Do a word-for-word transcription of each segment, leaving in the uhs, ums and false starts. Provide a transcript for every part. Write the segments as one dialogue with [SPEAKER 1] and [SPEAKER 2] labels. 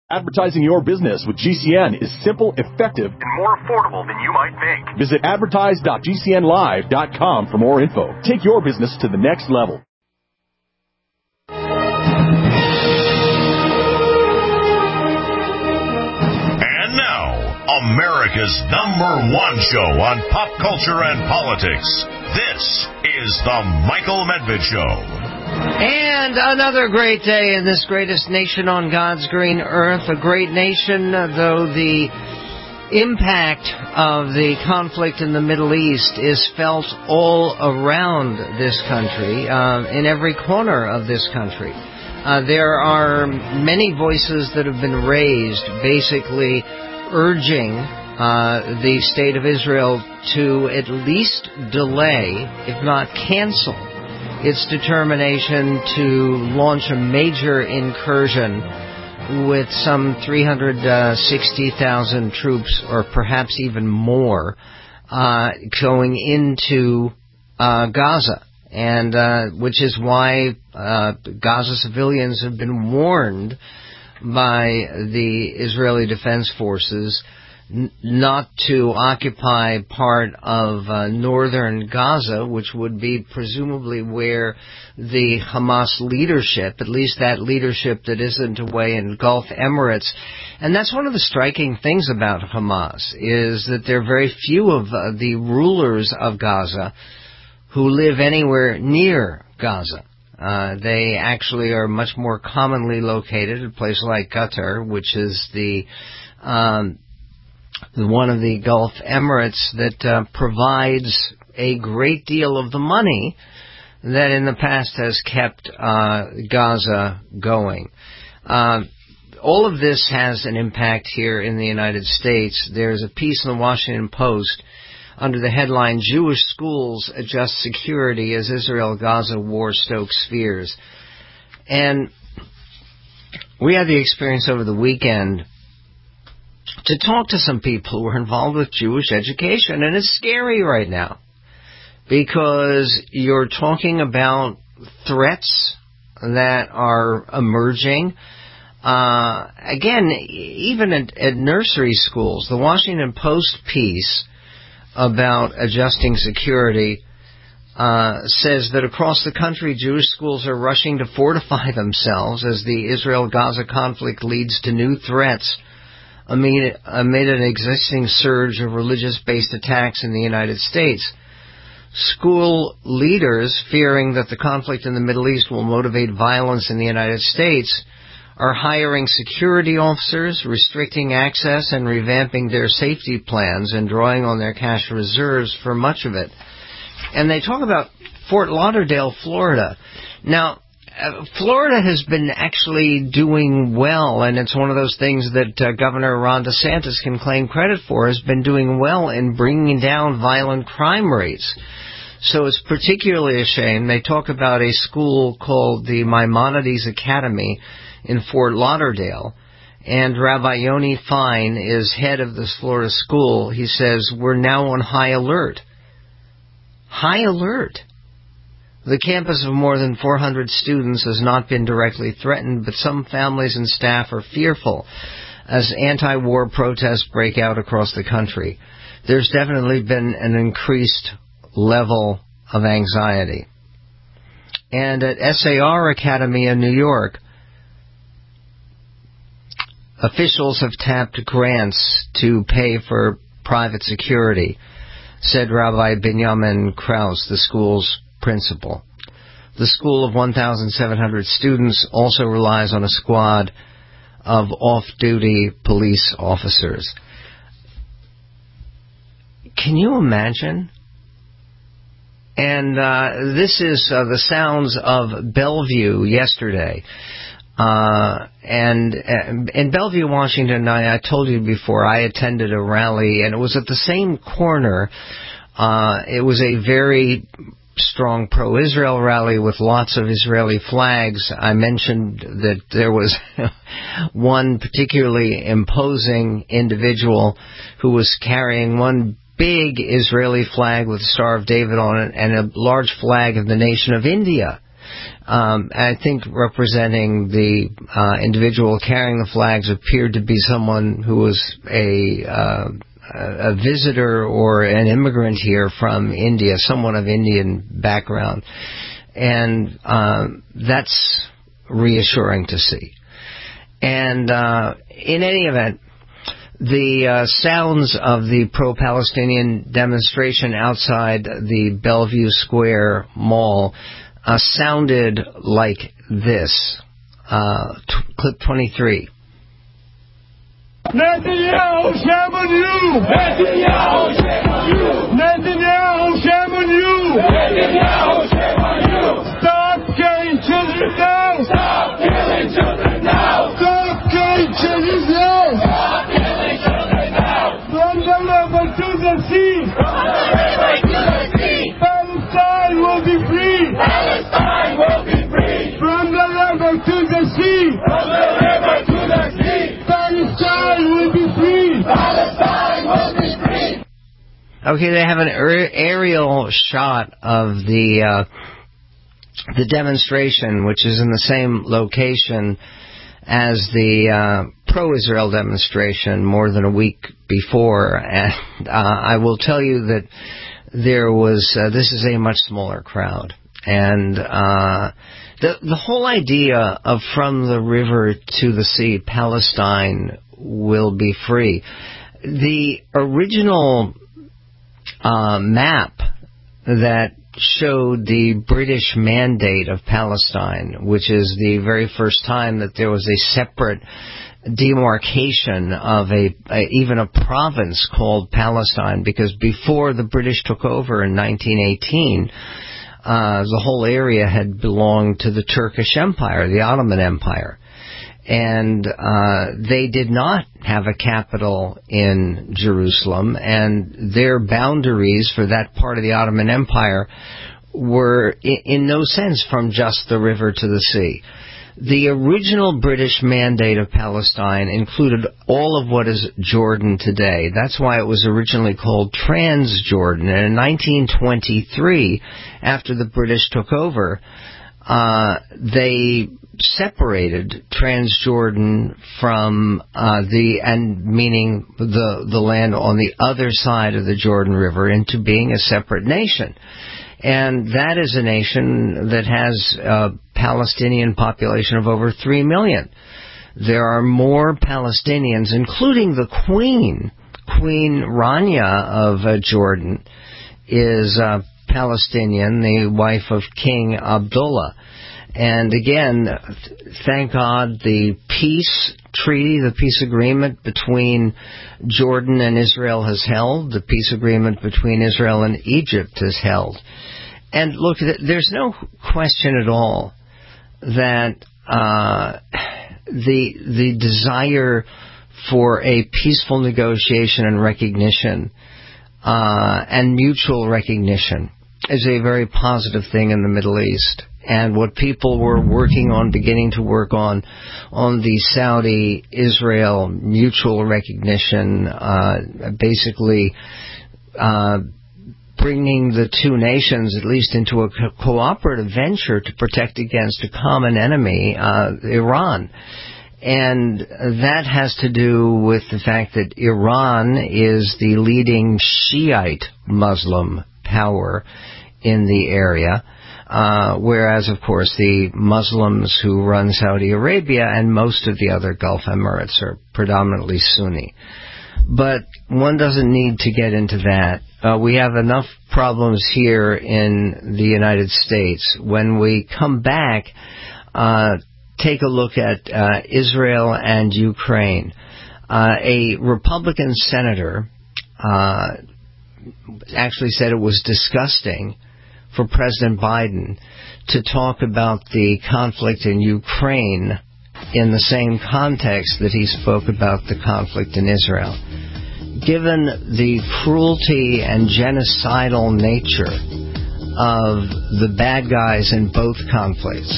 [SPEAKER 1] Advertising your business with G C N is simple, effective, and more affordable than you might think. Visit advertise dot g c n live dot com for more info. Take your business to the next level.
[SPEAKER 2] And now, America's number one show on pop culture and politics. This is The Michael Medved Show.
[SPEAKER 3] And another great day in this greatest nation on God's green earth. A great nation, though the impact of the conflict in the Middle East is felt all around this country, uh, in every corner of this country. Uh, there are many voices that have been raised basically urging uh, the state of Israel to at least delay, if not cancel, its determination to launch a major incursion with some three hundred sixty thousand troops, or perhaps even more, uh, going into uh, Gaza, and uh, which is why uh, Gaza civilians have been warned by the Israeli Defense Forces not to occupy part of uh, northern Gaza, which would be presumably where the Hamas leadership, at least that leadership that isn't away in Gulf Emirates. And that's one of the striking things about Hamas, is that there are very few of uh, the rulers of Gaza who live anywhere near Gaza. Uh, they actually are much more commonly located at a place like Qatar, which is the um, one of the Gulf Emirates that uh, provides a great deal of the money that in the past has kept uh, Gaza going. Uh, all of this has an impact here in the United States. There's a piece in the Washington Post under the headline, Jewish Schools Adjust Security as Israel-Gaza War Stokes Fears. And we had the experience over the weekend to talk to some people who are involved with Jewish education, and it's scary right now because you're talking about threats that are emerging. Uh, again, even at, at nursery schools, the Washington Post piece about adjusting security uh, says that across the country, Jewish schools are rushing to fortify themselves as the Israel-Gaza conflict leads to new threats amid, amid an existing surge of religious-based attacks in the United States. School leaders, fearing that the conflict in the Middle East will motivate violence in the United States, are hiring security officers, restricting access, and revamping their safety plans and drawing on their cash reserves for much of it. And they talk about Fort Lauderdale, Florida. Now, uh, Florida has been actually doing well, and it's one of those things that uh, Governor Ron DeSantis can claim credit for, has been doing well in bringing down violent crime rates. So it's particularly a shame. They talk about a school called the Maimonides Academy in Fort Lauderdale, and Rabbi Yoni Fine is head of this Florida school. He says, we're now on high alert. High alert. The campus of more than four hundred students has not been directly threatened, but some families and staff are fearful as anti-war protests break out across the country. There's definitely been an increased level of anxiety. And at S A R Academy in New York, officials have tapped grants to pay for private security, said Rabbi Benjamin Krause, the school's principal. The school of one thousand seven hundred students also relies on a squad of off-duty police officers. Can you imagine? And uh, this is uh, the sounds of Bellevue yesterday. Uh, and uh, in Bellevue, Washington, I, I told you before, I attended a rally, and it was at the same corner. Uh, it was a very strong pro-Israel rally with lots of Israeli flags. I mentioned that there was one particularly imposing individual who was carrying one big Israeli flag with the Star of David on it and a large flag of the nation of India. Um, I think representing the uh, individual carrying the flags appeared to be someone who was a uh, a visitor or an immigrant here from India, someone of Indian background, and uh, that's reassuring to see. And uh, in any event, the uh, sounds of the pro-Palestinian demonstration outside the Bellevue Square Mall uh, sounded like this. Uh, t- clip twenty-three.
[SPEAKER 4] Netanyahu, shame on you! Netanyahu, shame on you! Netanyahu, shame on you! Netanyahu, shame on you! Stop killing children now! Stop killing children now! Stop killing children now! Stop killing children now! From the river to the sea! From the river to the sea! Palestine will be free! Palestine will be free! From the river to the sea! From the river to the sea! Palestine will be free! Palestine will be free!
[SPEAKER 3] Okay, they have an er- aerial shot of the uh, the demonstration, which is in the same location as the uh, pro-Israel demonstration more than a week before. And uh, I will tell you that there was, uh, this is a much smaller crowd. And uh, the, the whole idea of from the river to the sea, Palestine will be free. The original uh, map that showed the British mandate of Palestine, which is the very first time that there was a separate demarcation of a, a even a province called Palestine, because before the British took over in nineteen eighteen, uh, the whole area had belonged to the Turkish Empire, the Ottoman Empire. And uh, they did not have a capital in Jerusalem, and their boundaries for that part of the Ottoman Empire were in, in no sense from just the river to the sea. The original British mandate of Palestine included all of what is Jordan today. That's why it was originally called Transjordan. And in nineteen twenty-three, after the British took over, uh, they separated Transjordan from uh, the, and meaning the the land on the other side of the Jordan River, into being a separate nation. And that is a nation that has a Palestinian population of over three million. There are more Palestinians, including the Queen. Queen Rania of uh, Jordan is uh, Palestinian, the wife of King Abdullah. And again, thank God, the peace treaty, the peace agreement between Jordan and Israel has held. The peace agreement between Israel and Egypt has held. And look, there's no question at all that uh, the the desire for a peaceful negotiation and recognition uh, and mutual recognition is a very positive thing in the Middle East. And what people were working on, beginning to work on, on the Saudi-Israel mutual recognition, uh, basically uh, bringing the two nations at least into a co- cooperative venture to protect against a common enemy, uh, Iran. And that has to do with the fact that Iran is the leading Shiite Muslim power in the area. Uh, whereas, of course, the Muslims who run Saudi Arabia and most of the other Gulf Emirates are predominantly Sunni. But one doesn't need to get into that. Uh, we have enough problems here in the United States. When we come back, uh, take a look at uh, Israel and Ukraine. Uh, a Republican senator uh, actually said it was disgusting for President Biden to talk about the conflict in Ukraine in the same context that he spoke about the conflict in Israel. Given the cruelty and genocidal nature of the bad guys in both conflicts,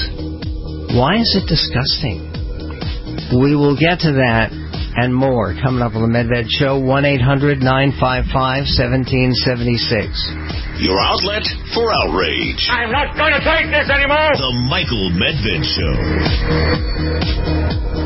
[SPEAKER 3] why is it disgusting? We will get to that and more coming up on the Medved Show. one eight hundred nine five five one seven seven six.
[SPEAKER 2] your outlet for outrage.
[SPEAKER 4] I'm not going to take this anymore.
[SPEAKER 2] The Michael Medved Show.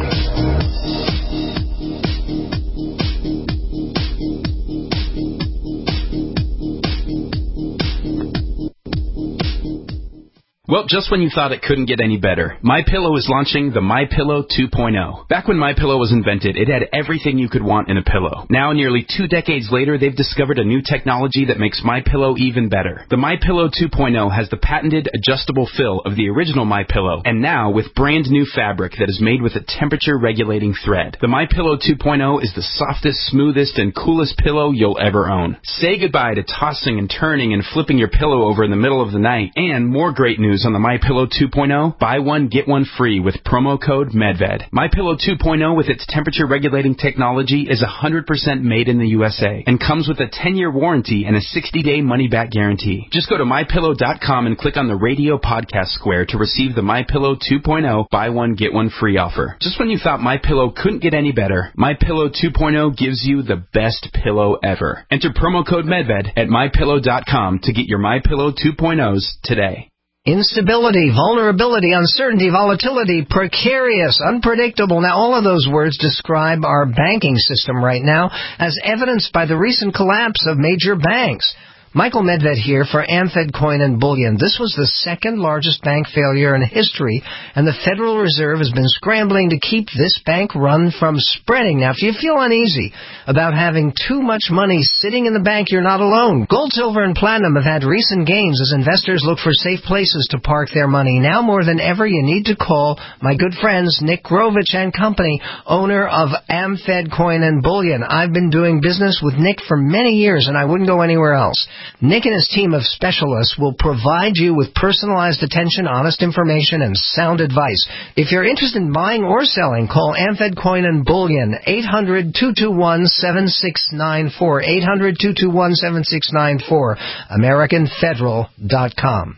[SPEAKER 5] Well, just when you thought it couldn't get any better, MyPillow is launching the MyPillow two point oh. Back when MyPillow was invented, it had everything you could want in a pillow. Now, nearly two decades later, they've discovered a new technology that makes MyPillow even better. The MyPillow two point oh has the patented adjustable fill of the original MyPillow, and now with brand new fabric that is made with a temperature-regulating thread. The MyPillow two point oh is the softest, smoothest, and coolest pillow you'll ever own. Say goodbye to tossing and turning and flipping your pillow over in the middle of the night. And more great news on the MyPillow two point oh, buy one, get one free with promo code MEDVED. MyPillow two point oh with its temperature-regulating technology is one hundred percent made in the U S A and comes with a ten-year warranty and a sixty-day money-back guarantee. Just go to My Pillow dot com and click on the radio podcast square to receive the MyPillow two point oh, buy one, get one free offer. Just when you thought MyPillow couldn't get any better, MyPillow two point oh gives you the best pillow ever. Enter promo code MEDVED at My Pillow dot com to get your MyPillow two point ohs today.
[SPEAKER 3] Instability, vulnerability, uncertainty, volatility, precarious, unpredictable. Now, all of those words describe our banking system right now, as evidenced by the recent collapse of major banks. Michael Medved here for AmFed Coin and Bullion. This was the second largest bank failure in history, and the Federal Reserve has been scrambling to keep this bank run from spreading. Now, if you feel uneasy about having too much money sitting in the bank, you're not alone. Gold, silver, and platinum have had recent gains as investors look for safe places to park their money. Now more than ever, you need to call my good friends Nick Grovich and Company, owner of AmFed Coin and Bullion. I've been doing business with Nick for many years, and I wouldn't go anywhere else. Nick and his team of specialists will provide you with personalized attention, honest information, and sound advice. If you're interested in buying or selling, call AmFed Coin and Bullion, eight hundred, two two one, seven six nine four, eight hundred, two two one, seven six nine four, American Federal dot com.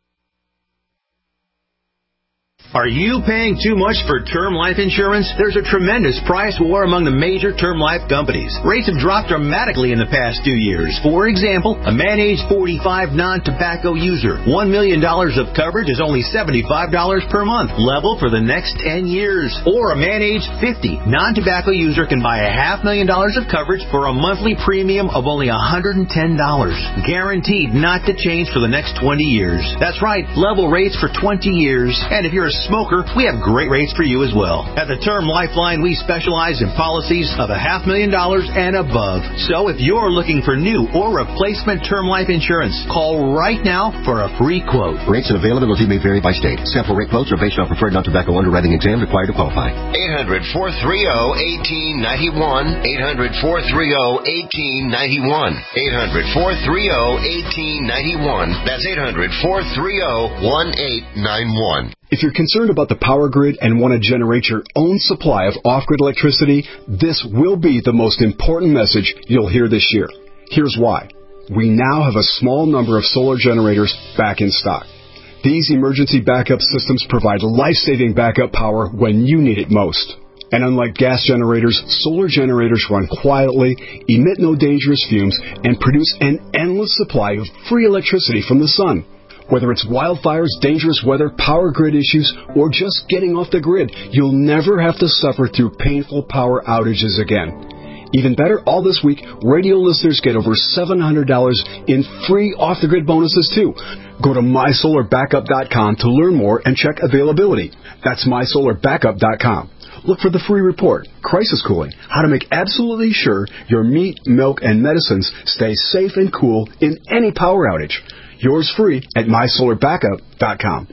[SPEAKER 6] Are you paying too much for term life insurance? There's a tremendous price war among the major term life companies. Rates have dropped dramatically in the past two years. For example, a man age forty-five non-tobacco user, one million dollars of coverage is only seventy-five dollars per month, level for the next ten years. Or a man age fifty non-tobacco user can buy a half million dollars of coverage for a monthly premium of only one hundred ten dollars. Guaranteed not to change for the next twenty years. That's right, level rates for twenty years. And if you're a smoker, we have great rates for you as well. At the Term Lifeline, we specialize in policies of a half million dollars and above. So if you're looking for new or replacement term life insurance, call right now for a free quote.
[SPEAKER 7] Rates and availability may vary by state. Sample rate quotes are based on preferred non-tobacco underwriting exam required to qualify.
[SPEAKER 2] eight hundred, four three zero, one eight nine one. eight hundred, four three zero, one eight nine one. eight hundred, four three zero, one eight nine one. That's eight hundred, four three zero, one eight nine one.
[SPEAKER 8] If you're concerned about the power grid and want to generate your own supply of off-grid electricity, this will be the most important message you'll hear this year. Here's why. We now have a small number of solar generators back in stock. These emergency backup systems provide life-saving backup power when you need it most. And unlike gas generators, solar generators run quietly, emit no dangerous fumes, and produce an endless supply of free electricity from the sun. Whether it's wildfires, dangerous weather, power grid issues, or just getting off the grid, you'll never have to suffer through painful power outages again. Even better, all this week, radio listeners get over seven hundred dollars in free off-the-grid bonuses, too. Go to my solar backup dot com to learn more and check availability. That's my solar backup dot com. Look for the free report, Crisis Cooling, how to make absolutely sure your meat, milk, and medicines stay safe and cool in any power outage. Yours free at my solar backup dot com.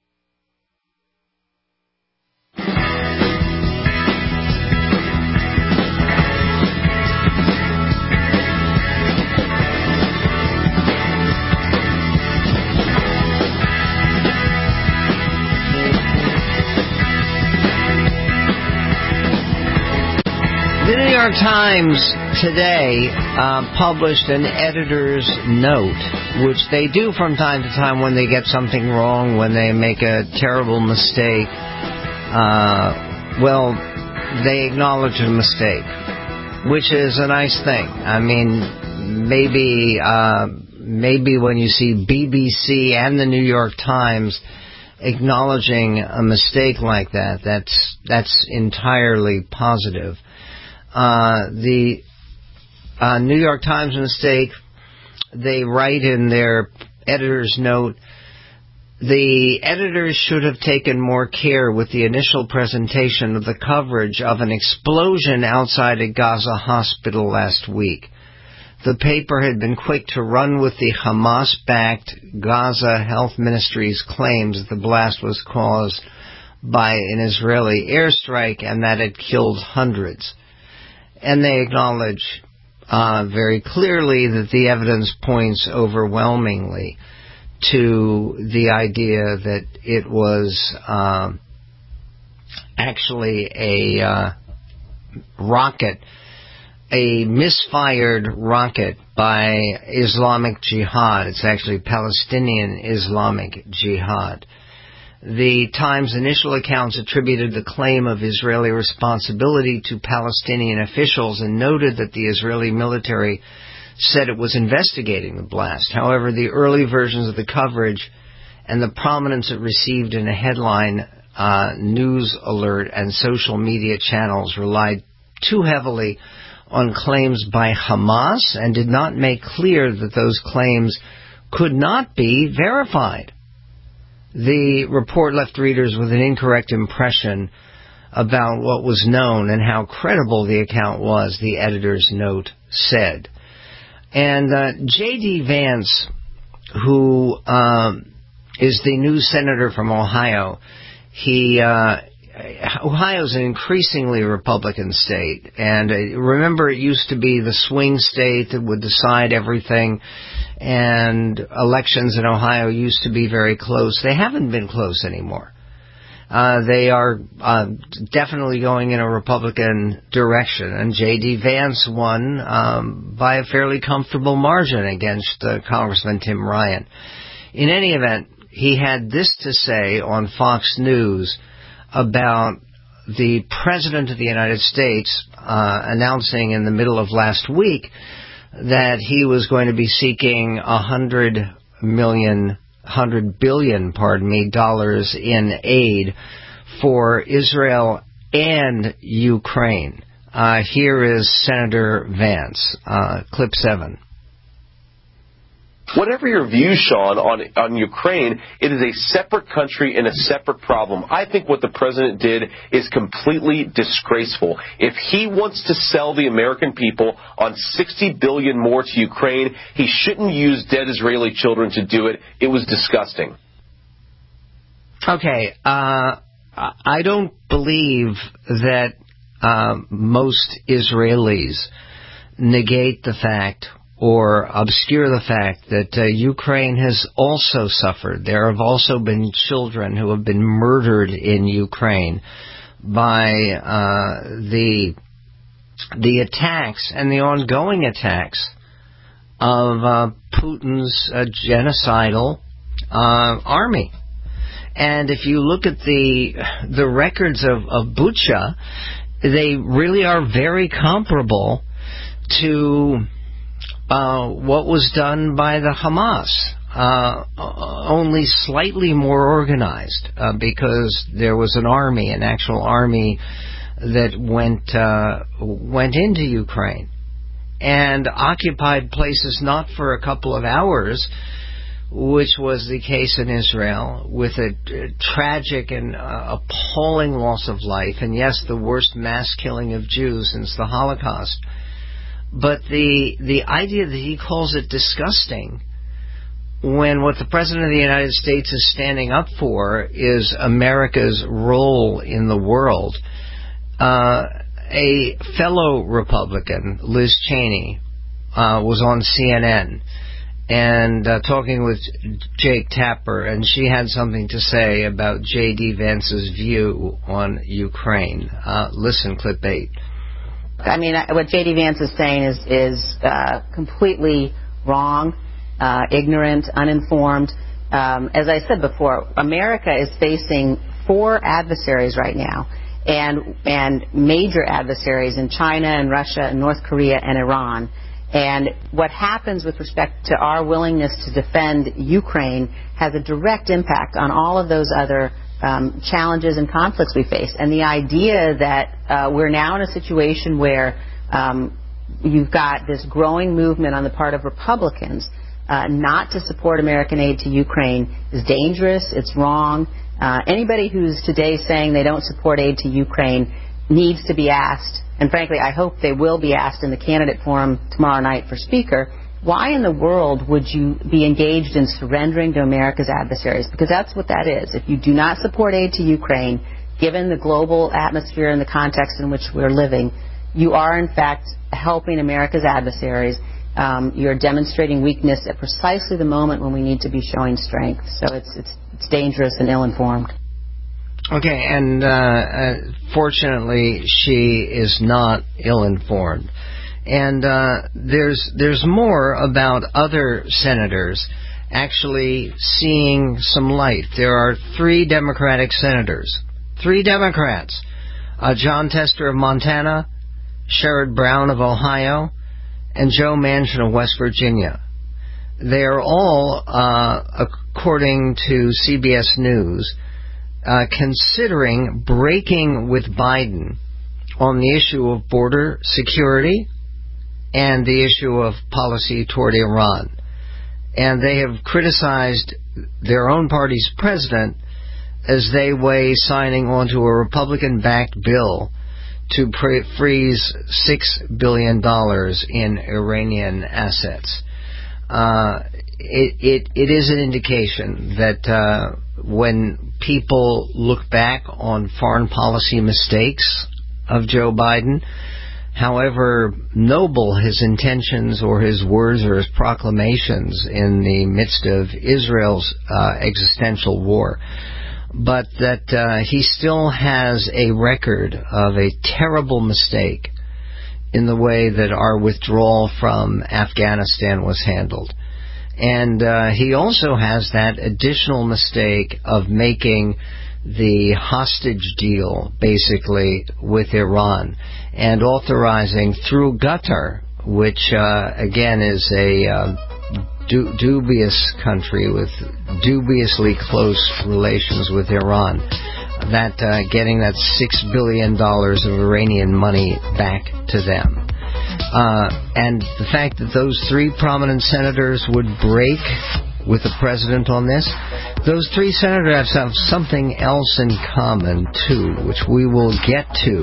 [SPEAKER 3] The New York Times today uh, published an editor's note, which they do from time to time when they get something wrong, when they make a terrible mistake. Uh, well, they acknowledge a mistake, which is a nice thing. I mean, maybe uh, maybe when you see B B C and the New York Times acknowledging a mistake like that, that's that's entirely positive. Uh, the uh, New York Times mistake, they write in their editor's note, the editors should have taken more care with the initial presentation of the coverage of an explosion outside a Gaza hospital last week. The paper had been quick to run with the Hamas-backed Gaza Health Ministry's claims that the blast was caused by an Israeli airstrike and that it killed hundreds. And they acknowledge uh, very clearly that the evidence points overwhelmingly to the idea that it was uh, actually a uh, rocket, a misfired rocket by Islamic Jihad. It's actually Palestinian Islamic Jihad. The Times' initial accounts attributed the claim of Israeli responsibility to Palestinian officials and noted that the Israeli military said it was investigating the blast. However, the early versions of the coverage and the prominence it received in a headline uh, news alert and social media channels relied too heavily on claims by Hamas and did not make clear that those claims could not be verified. The report left readers with an incorrect impression about what was known and how credible the account was, the editor's note said. And uh, J D. Vance, who um, is the new senator from Ohio, he uh, Ohio's an increasingly Republican state. And uh, remember, it used to be the swing state that would decide everything. And elections in Ohio used to be very close. They haven't been close anymore. Uh, they are uh, definitely going in a Republican direction, and J D. Vance won um, by a fairly comfortable margin against uh, Congressman Tim Ryan. In any event, he had this to say on Fox News about the President of the United States uh, announcing in the middle of last week that he was going to be seeking a hundred million hundred billion, pardon me, dollars in aid for Israel and Ukraine. Uh, here is Senator Vance, uh, clip seven.
[SPEAKER 9] Whatever your view, Sean, on on Ukraine, it is a separate country and a separate problem. I think what the president did is completely disgraceful. If he wants to sell the American people on sixty billion dollars more to Ukraine, he shouldn't use dead Israeli children to do it. It was disgusting.
[SPEAKER 3] Okay, uh, I don't believe that uh, most Israelis negate the fact or obscure the fact that uh, Ukraine has also suffered. There have also been children who have been murdered in Ukraine by uh, the the attacks and the ongoing attacks of uh, Putin's uh, genocidal uh, army. And if you look at the the records of, of Bucha, they really are very comparable to Uh, what was done by the Hamas, uh, only slightly more organized, uh, because there was an army, an actual army that went uh, went into Ukraine and occupied places not for a couple of hours, which was the case in Israel, with a, a tragic and uh, appalling loss of life, and yes, the worst mass killing of Jews since the Holocaust. But the the idea that he calls it disgusting, when what the President of the United States is standing up for is America's role in the world. Uh, a fellow Republican, Liz Cheney, uh, was on C N N and uh, talking with Jake Tapper, and she had something to say about J D. Vance's view on Ukraine. Uh, listen, clip eight.
[SPEAKER 10] I mean, what J D. Vance is saying is, is uh, completely wrong, uh, ignorant, uninformed. Um, as I said before, America is facing four adversaries right now, and and major adversaries in China and Russia and North Korea and Iran. And what happens with respect to our willingness to defend Ukraine has a direct impact on all of those other um, challenges and conflicts we face. And the idea that uh, we're now in a situation where um, you've got this growing movement on the part of Republicans uh, not to support American aid to Ukraine is dangerous, it's wrong. Uh, anybody who's today saying they don't support aid to Ukraine needs to be asked, and frankly I hope they will be asked in the candidate forum tomorrow night for Speaker, why in the world would you be engaged in surrendering to America's adversaries? Because that's what that is. If you do not support aid to Ukraine, given the global atmosphere and the context in which we're living, you are in fact helping America's adversaries. Um, you're demonstrating weakness at precisely the moment when we need to be showing strength. So it's it's, it's dangerous and ill-informed.
[SPEAKER 3] Okay, and uh, uh, fortunately, she is not ill-informed. And uh, there's there's more about other senators actually seeing some light. There are three Democratic senators, three Democrats, uh, John Tester of Montana, Sherrod Brown of Ohio, and Joe Manchin of West Virginia. They are all, uh, according to C B S News, Uh, considering breaking with Biden on the issue of border security and the issue of policy toward Iran. And they have criticized their own party's president as they weigh signing onto a Republican-backed bill to pre- freeze six billion dollars in Iranian assets. Uh, it, it, it is an indication that uh, when people look back on foreign policy mistakes of Joe Biden, however noble his intentions or his words or his proclamations in the midst of Israel's uh, existential war, but that uh, he still has a record of a terrible mistake in the way that our withdrawal from Afghanistan was handled. And uh, he also has that additional mistake of making the hostage deal, basically, with Iran and authorizing through Qatar, which, uh, again, is a uh, du- dubious country with dubiously close relations with Iran, that uh, getting that six billion dollars of Iranian money back to them. Uh, and the fact that those three prominent senators would break with the president on this, those three senators have something else in common, too, which we will get to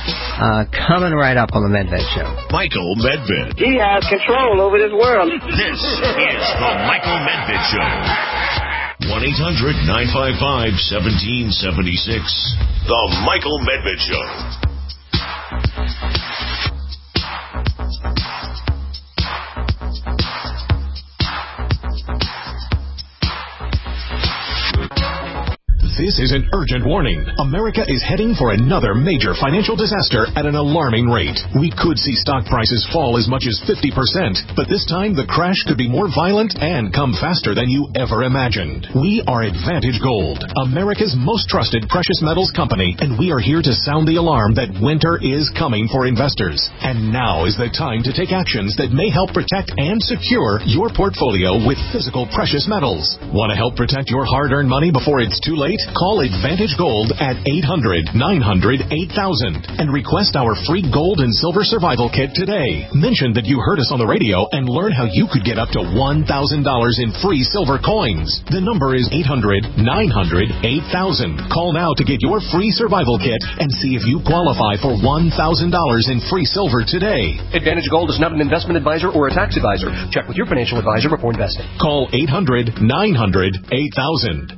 [SPEAKER 3] uh, coming right up on the Medved Show.
[SPEAKER 11] Michael Medved.
[SPEAKER 12] He has control over this world.
[SPEAKER 11] This is the Michael Medved Show. one eight hundred nine five five one seven seven six. The Michael Medved Show.
[SPEAKER 1] This is an urgent warning. America is heading for another major financial disaster at an alarming rate. We could see stock prices fall as much as fifty percent, but this time the crash could be more violent and come faster than you ever imagined. We are Advantage Gold, America's most trusted precious metals company, and we are here to sound the alarm that winter is coming for investors. And now is the time to take actions that may help protect and secure your portfolio with physical precious metals. Want to help protect your hard-earned money before it's too late? Call Advantage Gold at eight hundred nine hundred eight thousand and request our free gold and silver survival kit today. Mention that you heard us on the radio and learn how you could get up to one thousand dollars in free silver coins. The number is eight hundred nine hundred eight thousand. Call now to get your free survival kit and see if you qualify for one thousand dollars in free silver today.
[SPEAKER 13] Advantage Gold is not an investment advisor or a tax advisor. Check with your financial advisor before investing.
[SPEAKER 1] Call eight hundred nine hundred eight thousand.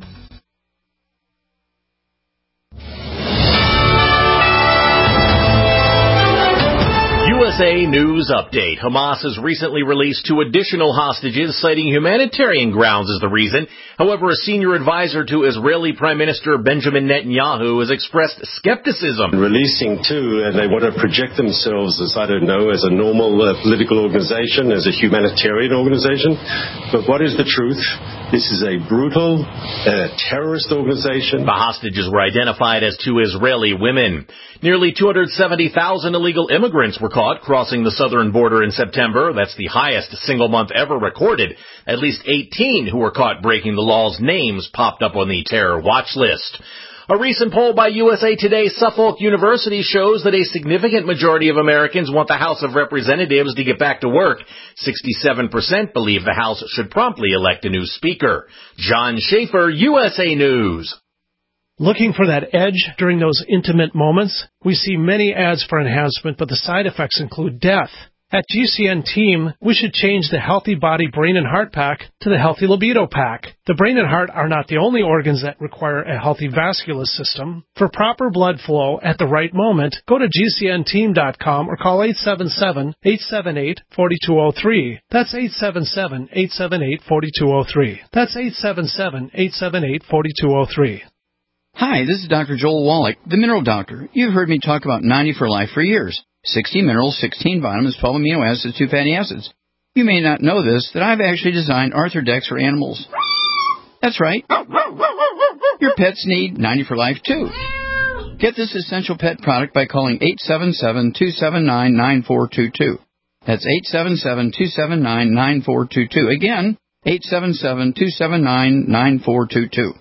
[SPEAKER 14] U S A News Update. Hamas has recently released two additional hostages, citing humanitarian grounds as the reason. However, a senior advisor to Israeli Prime Minister Benjamin Netanyahu has expressed skepticism.
[SPEAKER 15] Releasing two, and they want to project themselves as, I don't know, as a normal uh, political organization, as a humanitarian organization. But what is the truth? This is a brutal uh, terrorist organization.
[SPEAKER 14] The hostages were identified as two Israeli women. Nearly two hundred seventy thousand illegal immigrants were caught crossing the southern border in September. That's the highest single month ever recorded. At least eighteen who were caught breaking the law's names popped up on the terror watch list. A recent poll by U S A Today's Suffolk University shows that a significant majority of Americans want the House of Representatives to get back to work. sixty-seven percent believe the House should promptly elect a new speaker. John Schaefer, U S A News.
[SPEAKER 16] Looking for that edge during those intimate moments? We see many ads for enhancement, but the side effects include death. At G C N Team, we should change the Healthy Body, Brain, and Heart Pack to the Healthy Libido Pack. The brain and heart are not the only organs that require a healthy vascular system. For proper blood flow at the right moment, go to G C N team dot com or call eight seven seven, eight seven eight, four two zero three. That's eight seven seven, eight seven eight, four two zero three. That's eight seven seven, eight seven eight, four two zero three.
[SPEAKER 17] Hi, this is Doctor Joel Wallach, the Mineral Doctor. You've heard me talk about ninety for Life for years. sixty minerals, sixteen vitamins, twelve amino acids, two fatty acids. You may not know this, that I've actually designed Arthrodex for animals. That's right. Your pets need ninety for Life, too. Get this essential pet product by calling eight seven seven, two seven nine, nine four two two. That's eight seven seven, two seven nine, nine four two two. Again, eight seven seven, two seven nine, nine four two two.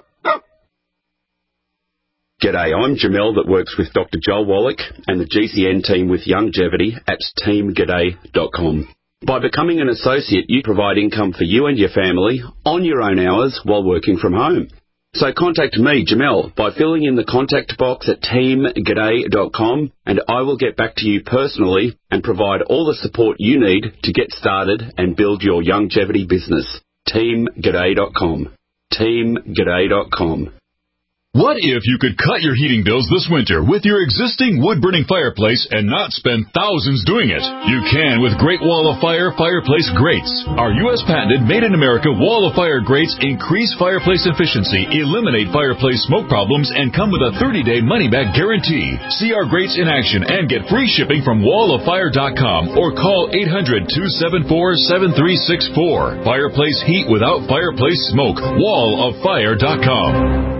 [SPEAKER 18] G'day, I'm Jamel that works with Doctor Joel Wallach and the G C N team with Longevity at team g'day dot com. By becoming an associate, you provide income for you and your family on your own hours while working from home. So contact me, Jamel, by filling in the contact box at team g'day dot com, and I will get back to you personally and provide all the support you need to get started and build your longevity business. team g'day dot com. team g'day dot com.
[SPEAKER 19] What if you could cut your heating bills this winter with your existing wood-burning fireplace and not spend thousands doing it? You can with Great Wall of Fire fireplace grates. Our U S patented made-in-America Wall of Fire grates increase fireplace efficiency, eliminate fireplace smoke problems, and come with a thirty-day money-back guarantee. See our grates in action and get free shipping from wall of fire dot com or call eight hundred, two seven four, seven three six four. Fireplace heat without fireplace smoke. wall of fire dot com.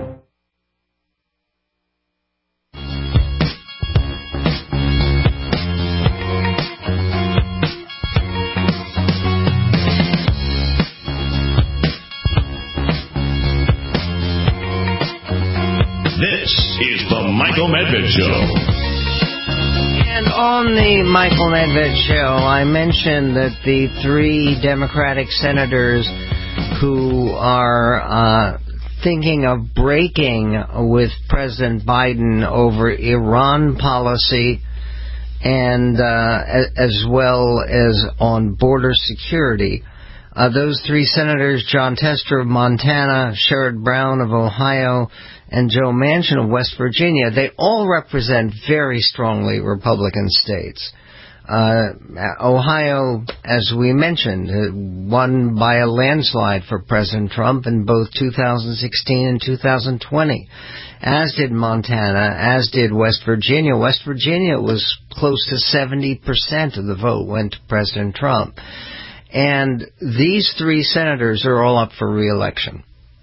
[SPEAKER 11] This is the Michael Medved Show.
[SPEAKER 3] And on the Michael Medved Show, I mentioned that the three Democratic senators who are uh, thinking of breaking with President Biden over Iran policy and uh, as well as on border security. Uh, those three senators, Jon Tester of Montana, Sherrod Brown of Ohio, and Joe Manchin of West Virginia, they all represent very strongly Republican states. Uh, Ohio, as we mentioned, won by a landslide for President Trump in both two thousand sixteen and two thousand twenty, as did Montana, as did West Virginia. West Virginia was close to seventy percent of the vote went to President Trump. And these three senators are all up for re-election.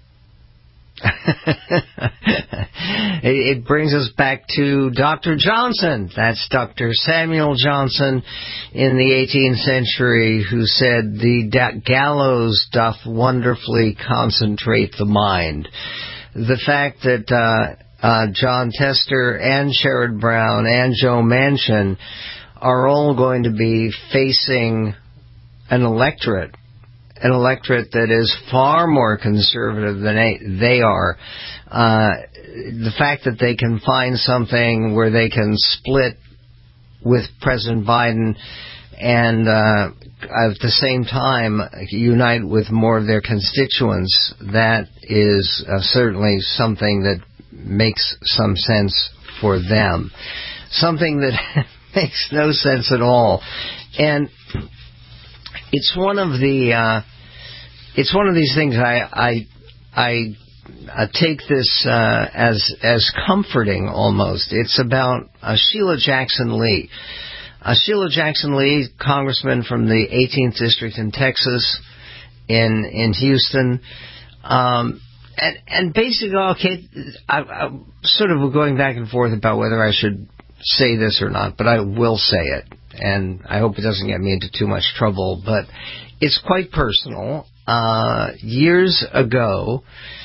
[SPEAKER 3] It brings us back to Doctor Johnson. That's Doctor Samuel Johnson in the eighteenth century, who said, "The gallows doth wonderfully concentrate the mind." The fact that uh, uh, Jon Tester and Sherrod Brown and Joe Manchin are all going to be facing an electorate, an electorate that is far more conservative than they are. Uh, the fact that they can find something where they can split with President Biden and uh, at the same time unite with more of their constituents, that is uh, certainly something that makes some sense for them. Something that makes no sense at all. And it's one of the uh, it's one of these things I I I uh, take this uh, as as comforting almost. It's about uh, Sheila Jackson Lee. Uh, Sheila Jackson Lee, congressman from the eighteenth district in Texas, in in Houston. Um, and, and basically, okay, I, I'm sort of going back and forth about whether I should say this or not, but I will say it. And I hope it doesn't get me into too much trouble, but it's quite personal. Uh, years ago,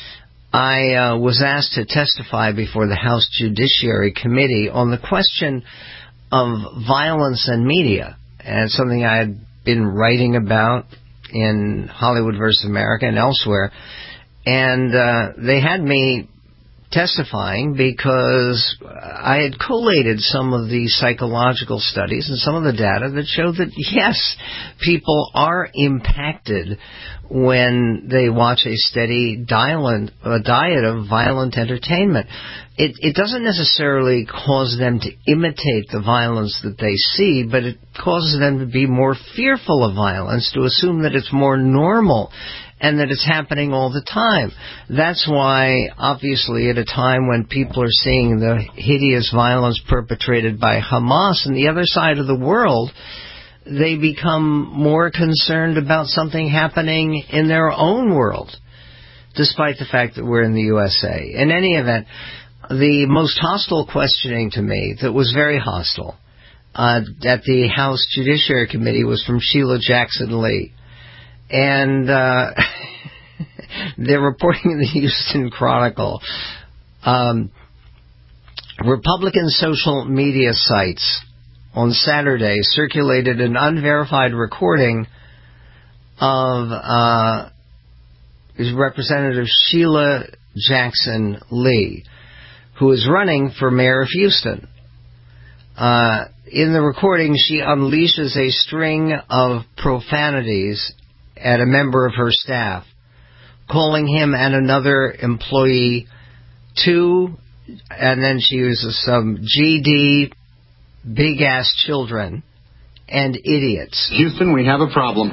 [SPEAKER 3] I uh, was asked to testify before the House Judiciary Committee on the question of violence and media, and it's something I had been writing about in Hollywood versus America and elsewhere. And uh, they had me testifying because I had collated some of the psychological studies and some of the data that showed that, yes, people are impacted when they watch a steady diet, a diet of violent entertainment. It, it doesn't necessarily cause them to imitate the violence that they see, but it causes them to be more fearful of violence, to assume that it's more normal and that it's happening all the time. That's why, obviously, at a time when people are seeing the hideous violence perpetrated by Hamas on the other side of the world, they become more concerned about something happening in their own world, despite the fact that we're in the U S A. In any event, the most hostile questioning to me, that was very hostile, uh, at the House Judiciary Committee was from Sheila Jackson Lee. And uh, they're reporting in the Houston Chronicle. Um, Republican social media sites on Saturday circulated an unverified recording of uh, Representative Sheila Jackson Lee, who is running for mayor of Houston. Uh, in the recording, she unleashes a string of profanities at a member of her staff, calling him and another employee two, and then she uses some G D, big-ass children, and idiots.
[SPEAKER 8] Houston, we have a problem.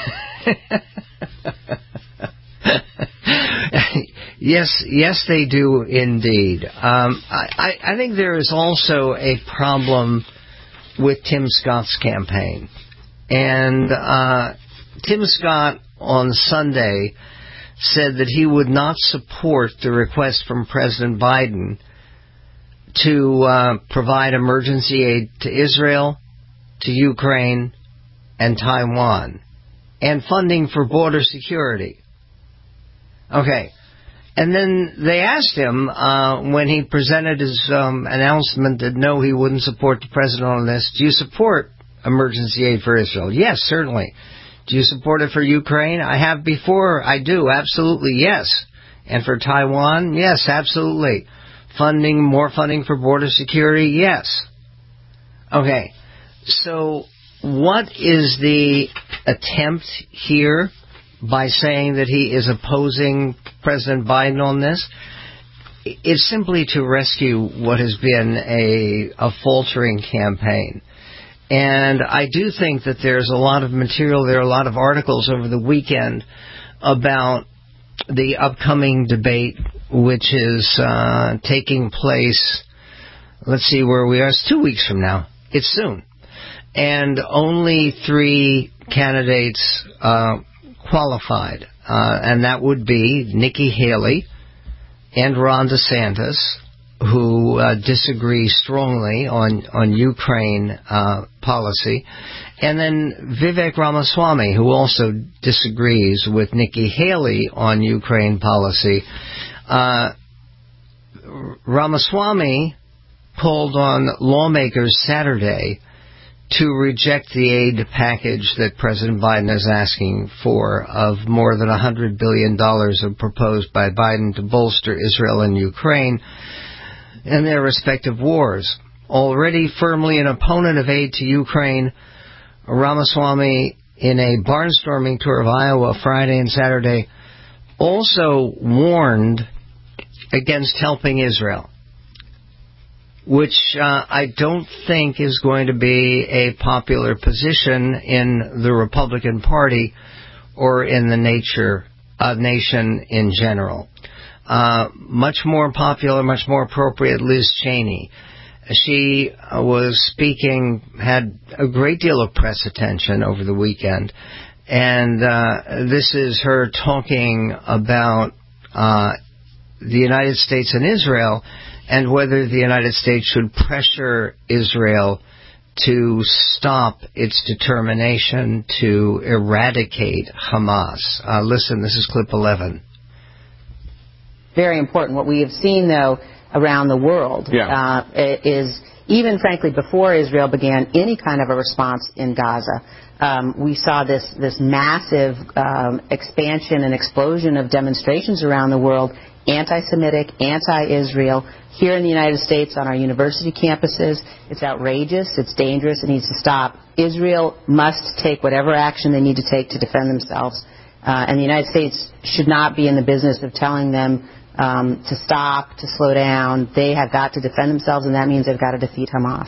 [SPEAKER 3] Yes, yes, they do indeed. Um, I, I think there is also a problem with Tim Scott's campaign. And uh, Tim Scott on Sunday said that he would not support the request from President Biden to uh, provide emergency aid to Israel, to Ukraine, and Taiwan, and funding for border security. Okay. And then they asked him, uh, when he presented his um, announcement that no, he wouldn't support the president on this, do you support emergency aid for Israel? Yes, certainly. Do you support it for Ukraine? I have before. I do. Absolutely, yes. And for Taiwan? Yes, absolutely. Funding, more funding for border security? Yes. Okay. So what is the attempt here by saying that he is opposing President Biden on this? It's simply to rescue what has been a, a faltering campaign. And I do think that there's a lot of material, there are a lot of articles over the weekend about the upcoming debate, which is uh, taking place, let's see where we are, it's two weeks from now. It's soon. And only three candidates uh, qualified, uh, and that would be Nikki Haley and Ron DeSantis, who uh, disagree strongly on, on Ukraine uh, policy, and then Vivek Ramaswamy, who also disagrees with Nikki Haley on Ukraine policy. Uh, Ramaswamy called on lawmakers Saturday to reject the aid package that President Biden is asking for of more than one hundred billion dollars proposed by Biden to bolster Israel and Ukraine in their respective wars. Already firmly an opponent of aid to Ukraine, Ramaswamy, in a barnstorming tour of Iowa Friday and Saturday, also warned against helping Israel, which uh, I don't think is going to be a popular position in the Republican Party or in the nature uh, nation in general. Uh, much more popular, much more appropriate, Liz Cheney. She uh, was speaking, had a great deal of press attention over the weekend, And uh, this is her talking about uh, the United States and Israel and whether the United States should pressure Israel to stop its determination to eradicate Hamas. Uh, listen, this is clip eleven.
[SPEAKER 10] Very important. What we have seen, though, around the world
[SPEAKER 3] yeah.
[SPEAKER 10] uh, is, even frankly, before Israel began any kind of a response in Gaza, um, we saw this, this massive um, expansion and explosion of demonstrations around the world, anti-Semitic, anti-Israel. Here in the United States, on our university campuses, it's outrageous, it's dangerous, it needs to stop. Israel must take whatever action they need to take to defend themselves. Uh, and the United States should not be in the business of telling them um, to stop, to slow down. They have got to defend themselves, and that means they've got to defeat Hamas.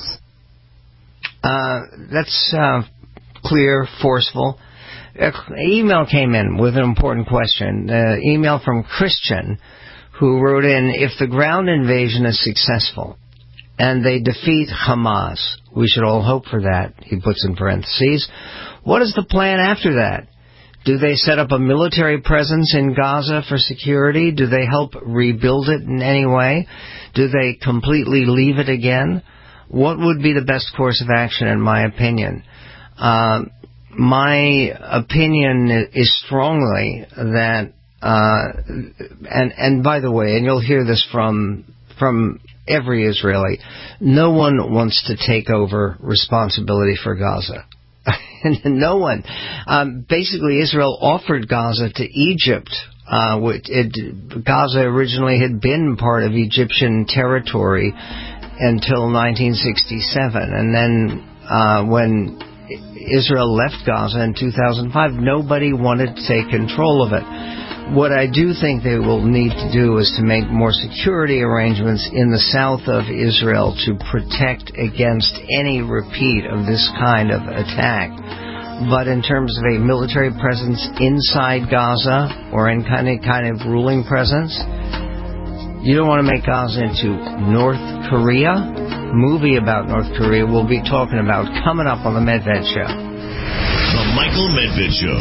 [SPEAKER 3] Uh, that's uh, clear, forceful. An email came in with an important question. Uh, email from Christian, who wrote in, if the ground invasion is successful and they defeat Hamas, we should all hope for that, he puts in parentheses, what is the plan after that? Do they set up a military presence in Gaza for security? Do they help rebuild it in any way? Do they completely leave it again? What would be the best course of action, in my opinion? Uh, my opinion is strongly that Uh, and, and by the way, and you'll hear this from, from every Israeli, no one wants to take over responsibility for Gaza. No one. Um, basically, Israel offered Gaza to Egypt. Uh, it, Gaza originally had been part of Egyptian territory until nineteen sixty-seven. And then uh, when Israel left Gaza in two thousand five, nobody wanted to take control of it. What I do think they will need to do is to make more security arrangements in the south of Israel to protect against any repeat of this kind of attack. But in terms of a military presence inside Gaza or in kind of, kind of ruling presence, you don't want to make Gaza into North Korea. A movie about North Korea we'll be talking about coming up on the Medved Show.
[SPEAKER 11] The Michael Medved Show.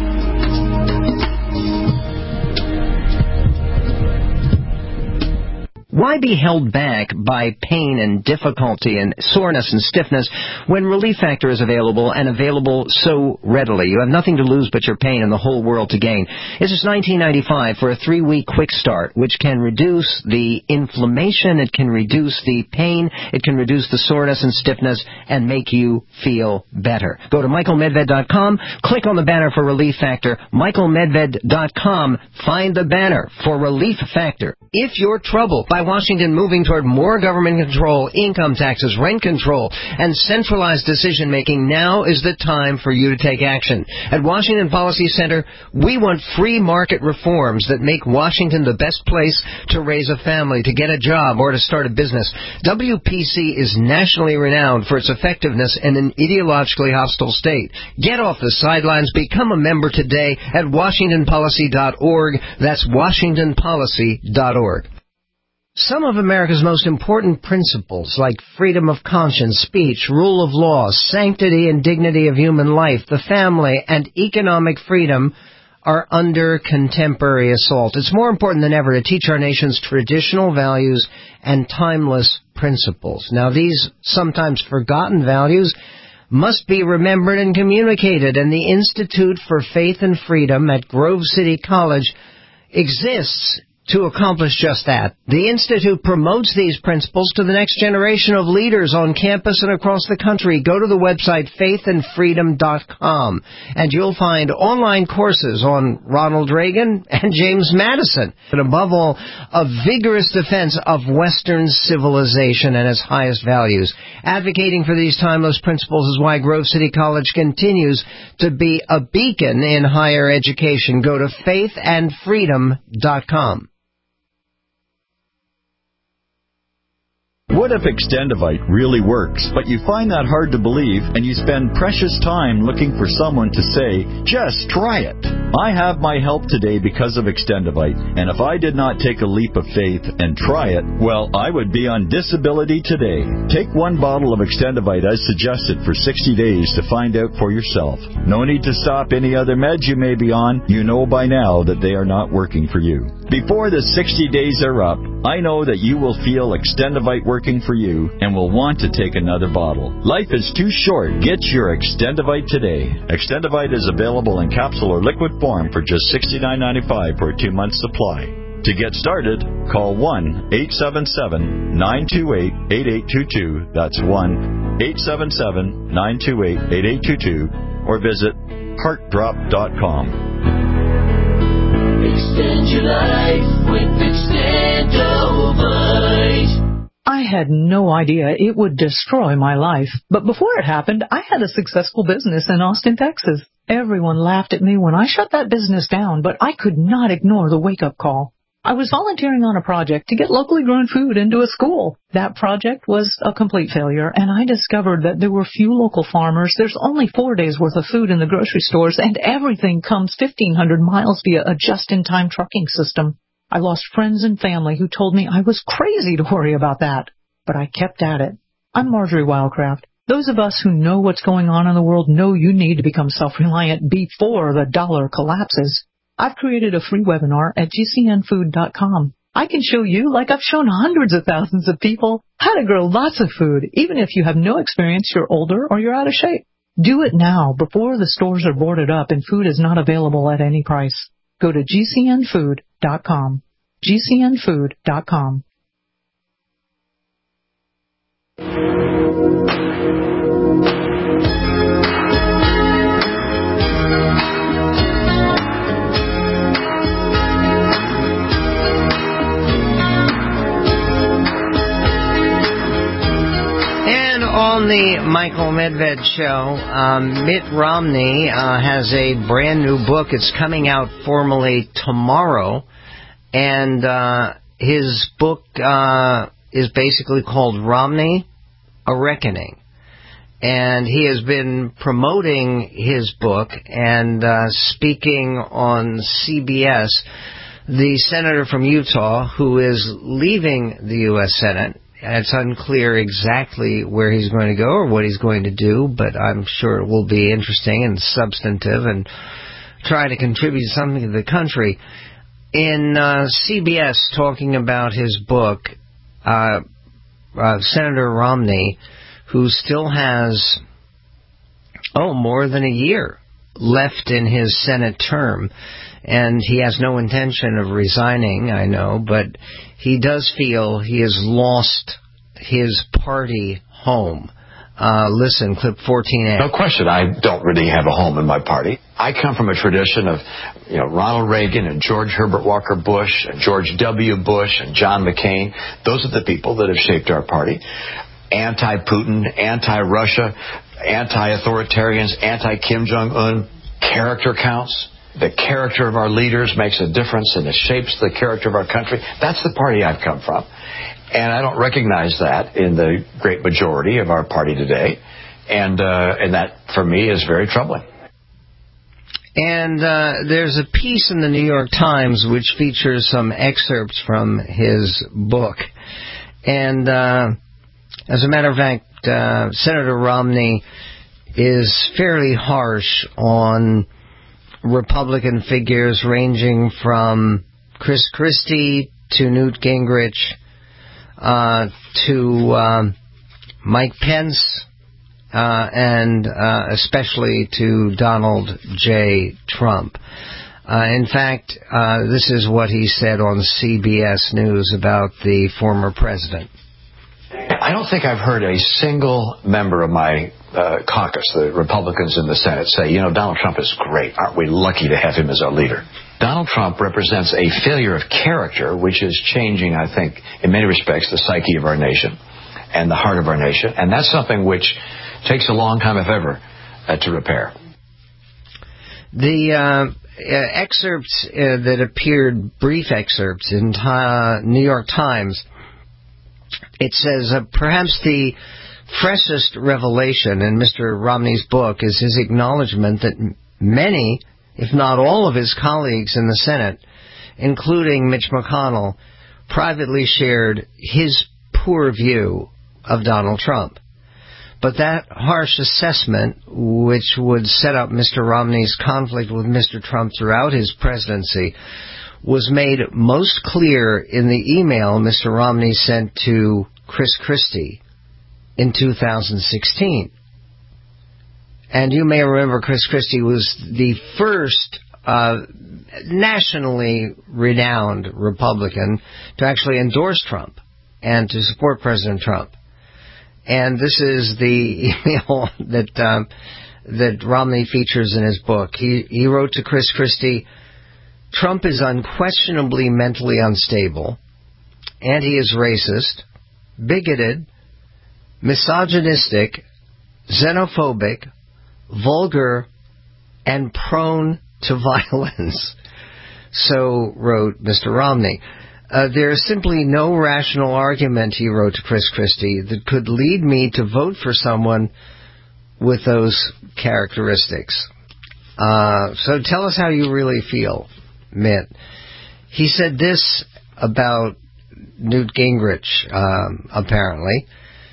[SPEAKER 3] Why be held back by pain and difficulty and soreness and stiffness when Relief Factor is available and available so readily? You have nothing to lose but your pain and the whole world to gain. It's just nineteen ninety-five for a three-week quick start, which can reduce the inflammation, it can reduce the pain, it can reduce the soreness and stiffness, and make you feel better. Go to michael medved dot com, click on the banner for Relief Factor, michael medved dot com, find the banner for Relief Factor. If you're troubled by Washington moving toward more government control, income taxes, rent control, and centralized decision-making, now is the time for you to take action. At Washington Policy Center, we want free market reforms that make Washington the best place to raise a family, to get a job, or to start a business. W P C is nationally renowned for its effectiveness in an ideologically hostile state. Get off the sidelines. Become a member today at washington policy dot org. That's washington policy dot org. Some of America's most important principles, like freedom of conscience, speech, rule of law, sanctity and dignity of human life, the family, and economic freedom, are under contemporary assault. It's more important than ever to teach our nation's traditional values and timeless principles. Now, these sometimes forgotten values must be remembered and communicated, and the Institute for Faith and Freedom at Grove City College exists to accomplish just that. The Institute promotes these principles to the next generation of leaders on campus and across the country. Go to the website faith and freedom dot com, and you'll find online courses on Ronald Reagan and James Madison. And above all, a vigorous defense of Western civilization and its highest values. Advocating for these timeless principles is why Grove City College continues to be a beacon in higher education. Go to faith and freedom dot com.
[SPEAKER 20] What if Extendivite really works, but you find that hard to believe and you spend precious time looking for someone to say, just try it? I have my help today because of Extendivite, and if I did not take a leap of faith and try it, well, I would be on disability today. Take one bottle of Extendivite as suggested for sixty days to find out for yourself. No need to stop any other meds you may be on. You know by now that they are not working for you. Before the sixty days are up, I know that you will feel Extendivite working for you and will want to take another bottle. Life is too short. Get your Extendivite today. Extendivite is available in capsule or liquid form for just sixty-nine ninety-five for a two-month supply. To get started, call one eight seven seven, nine two eight, eight eight two two. That's one eight seven seven, nine two eight, eight eight two two. Or visit heart drop dot com.
[SPEAKER 4] Extend your life with Extendivite.
[SPEAKER 21] I had no idea it would destroy my life. But before it happened, I had a successful business in Austin, Texas. Everyone laughed at me when I shut that business down, but I could not ignore the wake-up call. I was volunteering on a project to get locally grown food into a school. That project was a complete failure, and I discovered that there were few local farmers. There's only four days' worth of food in the grocery stores, and everything comes fifteen hundred miles via a just-in-time trucking system. I lost friends and family who told me I was crazy to worry about that, but I kept at it. I'm Marjorie Wildcraft. Those of us who know what's going on in the world know you need to become self-reliant before the dollar collapses. I've created a free webinar at G C N food dot com. I can show you, like I've shown hundreds of thousands of people, how to grow lots of food, even if you have no experience, you're older, or you're out of shape. Do it now, before the stores are boarded up and food is not available at any price. Go to G C N food dot com. G C N food dot com.
[SPEAKER 3] On the Michael Medved Show, um, Mitt Romney uh, has a brand new book. It's coming out formally tomorrow, and uh, his book uh, is basically called Romney, A Reckoning. And he has been promoting his book and uh, speaking on C B S. The senator from Utah, who is leaving the U S Senate, it's unclear exactly where he's going to go or what he's going to do, but I'm sure it will be interesting and substantive and try to contribute something to the country. In uh, C B S, talking about his book, uh, uh, Senator Romney, who still has, oh, more than a year left in his Senate term, and he has no intention of resigning, I know, but he does feel he has lost his party home. Uh, listen, clip fourteen A.
[SPEAKER 22] No question, I don't really have a home in my party. I come from a tradition of, you know, Ronald Reagan and George Herbert Walker Bush and George W. Bush and John McCain. Those are the people that have shaped our party. Anti-Putin, anti-Russia, anti-authoritarians, anti-Kim Jong-un. Character counts. The character of our leaders makes a difference and it shapes the character of our country. That's the party I've come from. And I don't recognize that in the great majority of our party today. And uh, and that, for me, is very troubling.
[SPEAKER 3] And uh, there's a piece in the New York Times which features some excerpts from his book. And uh, as a matter of fact, uh, Senator Romney is fairly harsh on Republican figures ranging from Chris Christie to Newt Gingrich uh, to um, Mike Pence uh, and uh, especially to Donald J. Trump. Uh, in fact, uh, this is what he said on C B S News about the former president.
[SPEAKER 22] I don't think I've heard a single member of my uh, caucus, the Republicans in the Senate, say, you know, Donald Trump is great. Aren't we lucky to have him as our leader? Donald Trump represents a failure of character, which is changing, I think, in many respects, the psyche of our nation and the heart of our nation. And that's something which takes a long time, if ever, uh, to repair.
[SPEAKER 3] The uh, uh, excerpts uh, that appeared, brief excerpts in uh, New York Times, it says, uh, perhaps the freshest revelation in Mister Romney's book is his acknowledgement that many if not all of his colleagues in the Senate, including Mitch McConnell, privately shared his poor view of Donald Trump. But that harsh assessment, which would set up Mister Romney's conflict with Mister Trump throughout his presidency, was made most clear in the email Mister Romney sent to Chris Christie in two thousand sixteen. And you may remember Chris Christie was the first uh, nationally renowned Republican to actually endorse Trump and to support President Trump. And this is the email that um, that Romney features in his book. He, he wrote to Chris Christie, "Trump is unquestionably mentally unstable, and he is racist, bigoted, misogynistic, xenophobic, vulgar, and prone to violence." So wrote Mister Romney. Uh, there is simply no rational argument, he wrote to Chris Christie, that could lead me to vote for someone with those characteristics. Uh, so tell us how you really feel, Mitt. He said this about Newt Gingrich, um, apparently.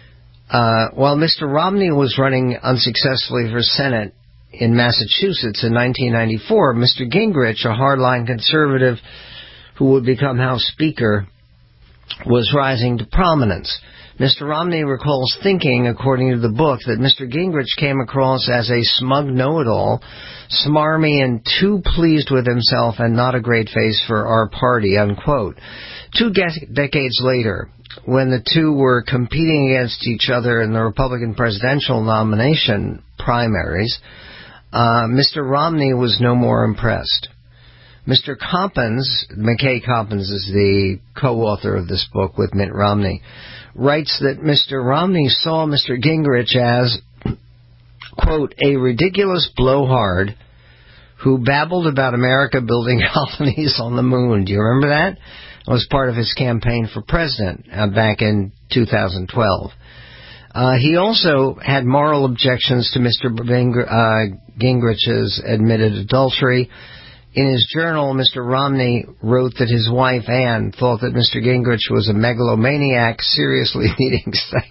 [SPEAKER 3] Uh, while Mister Romney was running unsuccessfully for Senate in Massachusetts in nineteen ninety-four, Mister Gingrich, a hardline conservative who would become House Speaker, was rising to prominence. Mister Romney recalls thinking, according to the book, that Mister Gingrich came across as a smug know-it-all, smarmy and too pleased with himself and not a great face for our party, unquote. Two ge- decades later, when the two were competing against each other in the Republican presidential nomination primaries, uh, Mister Romney was no more impressed. Mister Coppins, McKay Coppins is the co-author of this book with Mitt Romney, writes that Mister Romney saw Mister Gingrich as, quote, a ridiculous blowhard who babbled about America building colonies on the moon. Do you remember that? It was part of his campaign for president uh, back in two thousand twelve. Uh, he also had moral objections to Mister Bingr- uh, Gingrich's admitted adultery. In his journal, Mister Romney wrote that his wife, Anne, thought that Mister Gingrich was a megalomaniac seriously needing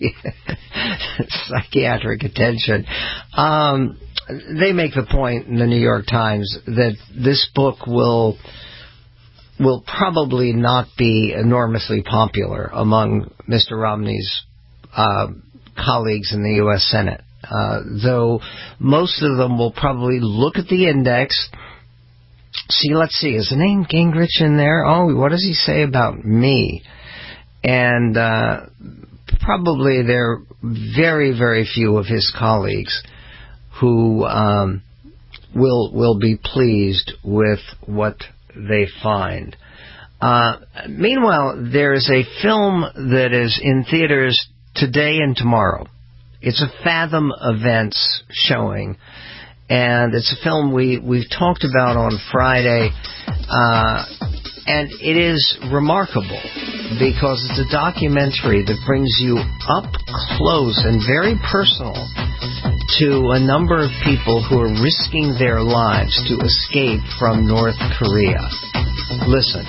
[SPEAKER 3] psychiatric attention. Um, they make the point in the New York Times that this book will will probably not be enormously popular among Mister Romney's uh, colleagues in the U S Senate, uh, though most of them will probably look at the index. See, let's see, is the name Gingrich in there? Oh, what does he say about me? And uh, probably there are very, very few of his colleagues who um, will will be pleased with what they find. Uh, meanwhile, there is a film that is in theaters today and tomorrow. It's a Fathom Events showing. And it's a film we, we've talked about on Friday, uh, and it is remarkable because it's a documentary that brings you up close and very personal to a number of people who are risking their lives to escape from North Korea. Listen.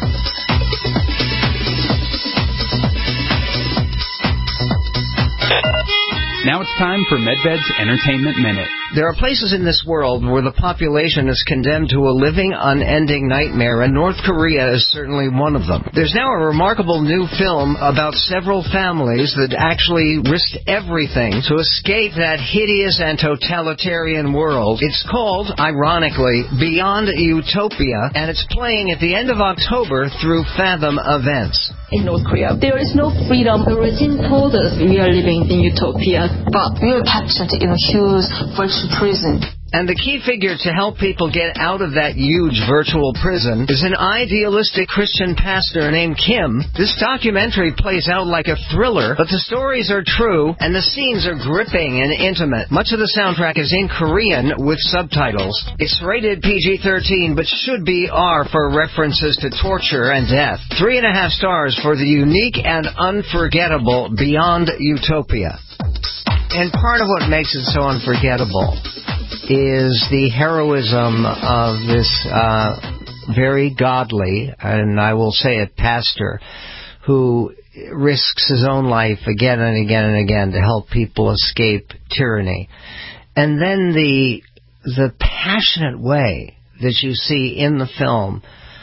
[SPEAKER 5] Now it's time for MedVed's Entertainment Minute.
[SPEAKER 3] There are places in this world where the population is condemned to a living, unending nightmare, and North Korea is certainly one of them. There's now a remarkable new film about several families that actually risked everything to escape that hideous and totalitarian world. It's called, ironically, Beyond Utopia, and it's playing at the end of October through Fathom Events.
[SPEAKER 6] In North Korea, there is no freedom. The regime told us we are living in utopia, but we are captured in a huge virtual prison.
[SPEAKER 3] And the key figure to help people get out of that huge virtual prison is an idealistic Christian pastor named Kim. This documentary plays out like a thriller, but the stories are true and the scenes are gripping and intimate. Much of the soundtrack is in Korean with subtitles. It's rated P G thirteen, but should be R for references to torture and death. Three and a half stars for the unique and unforgettable Beyond Utopia. And part of what makes it so unforgettable is the heroism of this uh, very godly, and I will say it, pastor, who risks his own life again and again and again to help people escape tyranny. And then the the passionate way that you see in the film,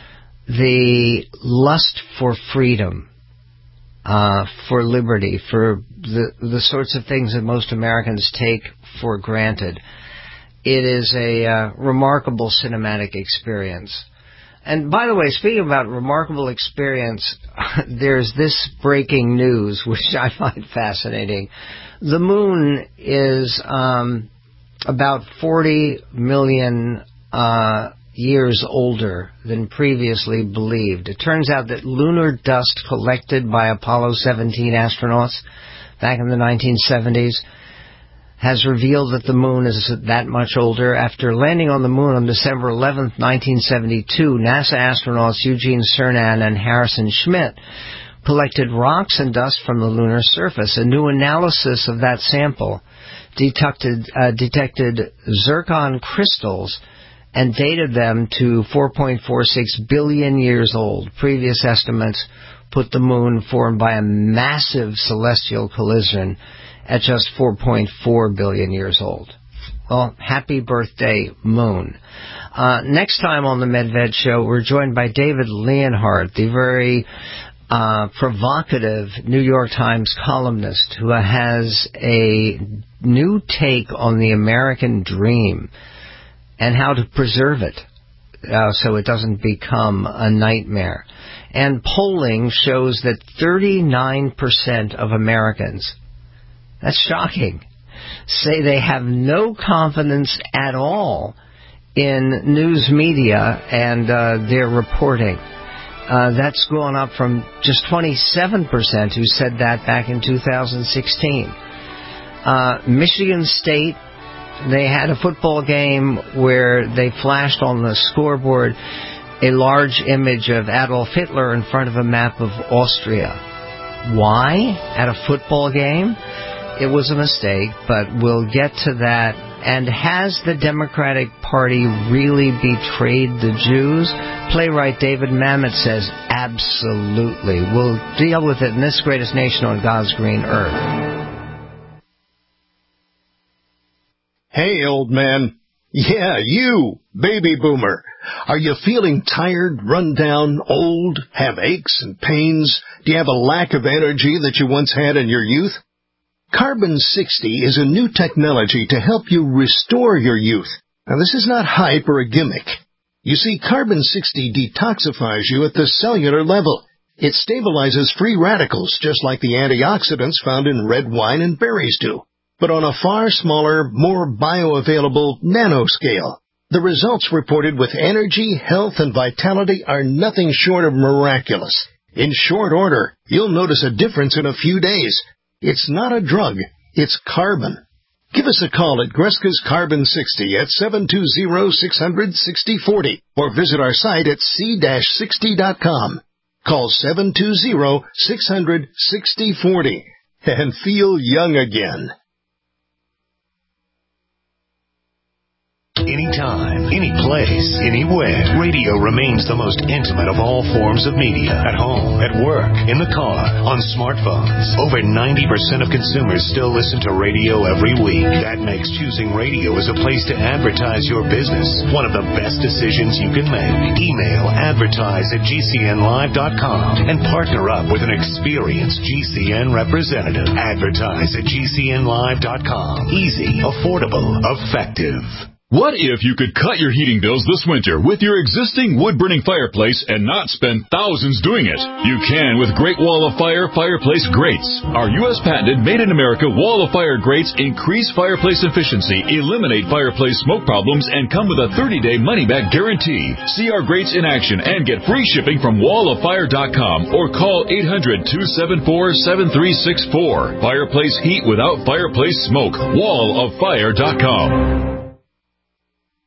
[SPEAKER 3] the lust for freedom, uh, for liberty, for the the sorts of things that most Americans take for granted. It is a uh, remarkable cinematic experience. And by the way, speaking about remarkable experience, there's this breaking news, which I find fascinating. The moon is um, about forty million uh, years older than previously believed. It turns out that lunar dust collected by Apollo seventeen astronauts back in the nineteen seventies has revealed that the moon is that much older. After landing on the moon on December eleventh, nineteen seventy-two, NASA astronauts Eugene Cernan and Harrison Schmitt collected rocks and dust from the lunar surface. A new analysis of that sample detected, uh, detected zircon crystals and dated them to four point four six billion years old. Previous estimates put the moon formed by a massive celestial collision at just four point four billion years old. Well, happy birthday, moon. Uh, next time on the MedVed Show, we're joined by David Leonhardt, the very uh, provocative New York Times columnist who has a new take on the American dream and how to preserve it uh, so it doesn't become a nightmare. And polling shows that thirty-nine percent of Americans, that's shocking, say they have no confidence at all in news media and uh, their reporting. Uh, that's gone up from just twenty-seven percent who said that back in two thousand sixteen. Uh, Michigan State, they had a football game where they flashed on the scoreboard a large image of Adolf Hitler in front of a map of Austria. Why? At a football game? It was a mistake, but we'll get to that. And has the Democratic Party really betrayed the Jews? Playwright David Mamet says absolutely. We'll deal with it in this greatest nation on God's green earth.
[SPEAKER 2] Hey, old man. Yeah, you, baby boomer. Are you feeling tired, run down, old, have aches and pains? Do you have a lack of energy that you once had in your youth? Carbon sixty is a new technology to help you restore your youth. Now, this is not hype or a gimmick. You see, Carbon sixty detoxifies you at the cellular level. It stabilizes free radicals, just like the antioxidants found in red wine and berries do, but on a far smaller, more bioavailable nanoscale. The results reported with energy, health, and vitality are nothing short of miraculous. In short order, you'll notice a difference in a few days. It's not a drug, it's carbon. Give us a call at Greska's Carbon sixty at seven two zero, six hundred, sixty forty or visit our site at c sixty dot com. Call seven two zero, six hundred, sixty forty and feel young again.
[SPEAKER 11] Anytime, any place, anywhere, radio remains the most intimate of all forms of media. At home, at work, in the car, on smartphones. Over ninety percent of consumers still listen to radio every week. That makes choosing radio as a place to advertise your business one of the best decisions you can make. Email advertise at g c n live dot com and partner up with an experienced G C N representative. Advertise at g c n live dot com. Easy, affordable, effective.
[SPEAKER 19] What if you could cut your heating bills this winter with your existing wood-burning fireplace and not spend thousands doing it? You can with Great Wall of Fire Fireplace Grates. Our U S patented made-in-America Wall of Fire grates increase fireplace efficiency, eliminate fireplace smoke problems, and come with a thirty-day money-back guarantee. See our grates in action and get free shipping from wall of fire dot com or call eight hundred, two seven four, seven three six four. Fireplace heat without fireplace smoke. wall of fire dot com.